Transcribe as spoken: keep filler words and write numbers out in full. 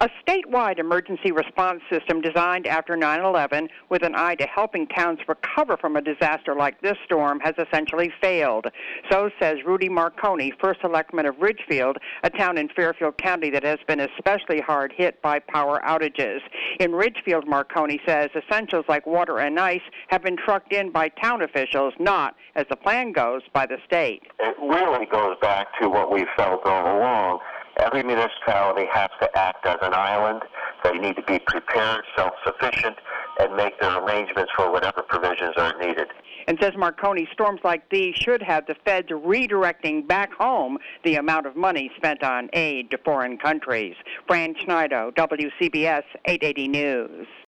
A statewide emergency response system designed after nine eleven with an eye to helping towns recover from a disaster like this storm has essentially failed. So says Rudy Marconi, first selectman of Ridgefield, a town in Fairfield County that has been especially hard hit by power outages. In Ridgefield, Marconi says essentials like water and ice have been trucked in by town officials, not, as the plan goes, by the state. It really goes back to what we felt all along. Every municipality has to act as an island. They need to be prepared, self-sufficient, and make their arrangements for whatever provisions are needed. And says Marconi, storms like these should have the feds redirecting back home the amount of money spent on aid to foreign countries. Fran Schneider, W C B S eight eighty News.